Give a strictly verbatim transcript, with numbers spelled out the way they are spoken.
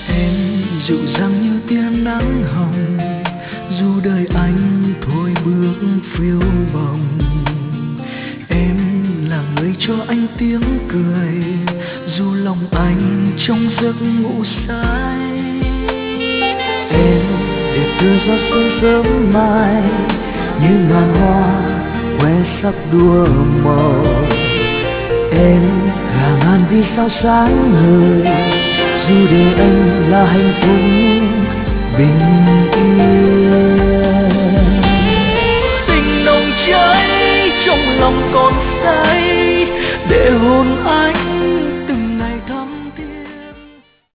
Em dịu dàng như tia nắng hồng, dù đời anh thôi bước phiêu bồng. Em là người cho anh tiếng cười, dù lòng anh trong giấc ngủ say. Em để đưa gió xuân sớm mai, như ngàn hoa khoe sắc đua màu. Em là ngàn vì sao sáng ngời, dù đời anh là hạnh phúc bình yên.